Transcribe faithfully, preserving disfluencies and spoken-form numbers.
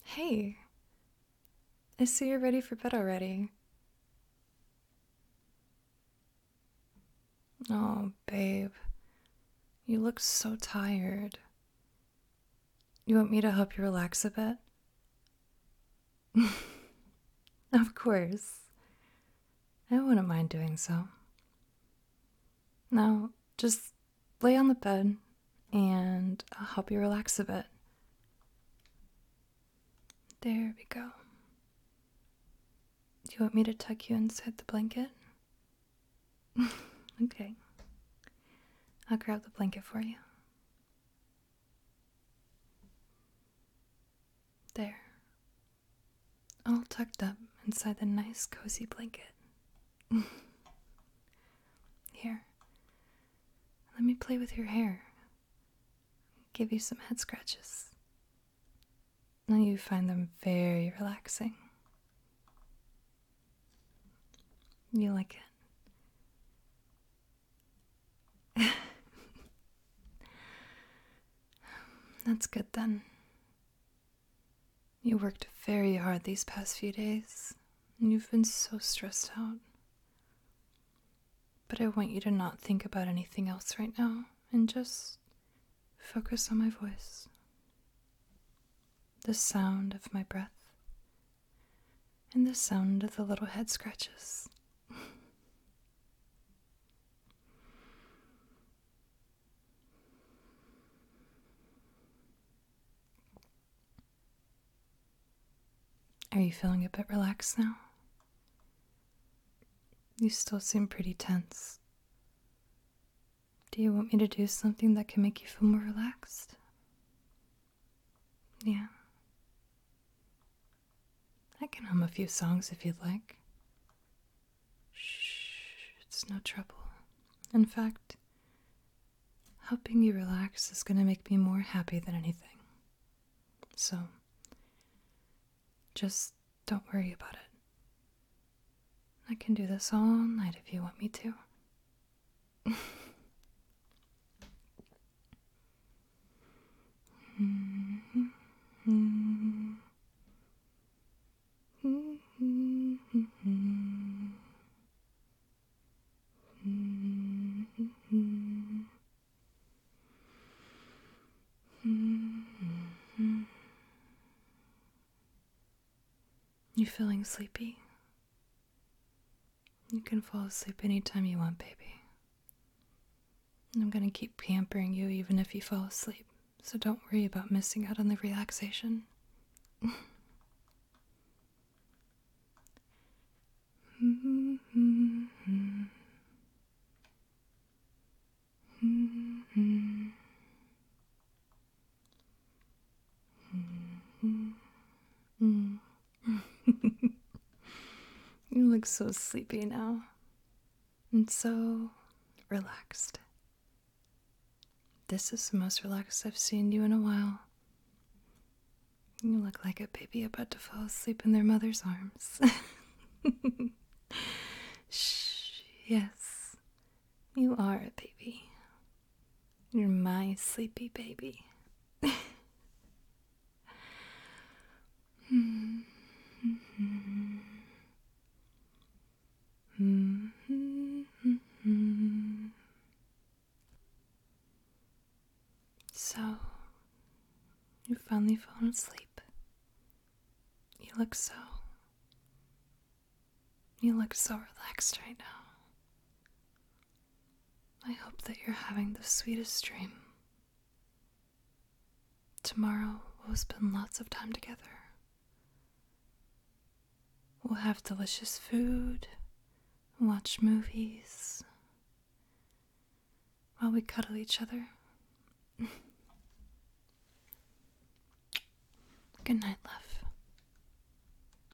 Hey, I see you're ready for bed already. Oh, babe, you look so tired. You want me to help you relax a bit? Of course. I wouldn't mind doing so. Now, just lay on the bed and I'll help you relax a bit. There we go. Do you want me to tuck you inside the blanket? Okay. I'll grab the blanket for you. There. All tucked up inside the nice, cozy blanket. Here. Let me play with your hair. Give you some head scratches. Now you find them very relaxing. You like it? That's good then. You worked very hard these past few days, and you've been so stressed out. But I want you to not think about anything else right now and just focus on my voice, the sound of my breath, and the sound of the little head scratches. Are you feeling a bit relaxed now? You still seem pretty tense. Do you want me to do something that can make you feel more relaxed? Yeah. I can hum a few songs if you'd like. Shh, it's no trouble. In fact, helping you relax is going to make me more happy than anything. So, just don't worry about it. I can do this all night if you want me to. You feeling sleepy? You can fall asleep anytime you want, baby. I'm gonna keep pampering you even if you fall asleep, so don't worry about missing out on the relaxation. You look so sleepy now, and so relaxed. This is the most relaxed I've seen you in a while. You look like a baby about to fall asleep in their mother's arms. Shh, yes, you are a baby. You're my sleepy baby. So, you've finally fallen asleep. You look so, you look so relaxed right now. I hope that you're having the sweetest dream. Tomorrow we'll spend lots of time together. We'll have delicious food, watch movies, while we cuddle each other. Good night, love.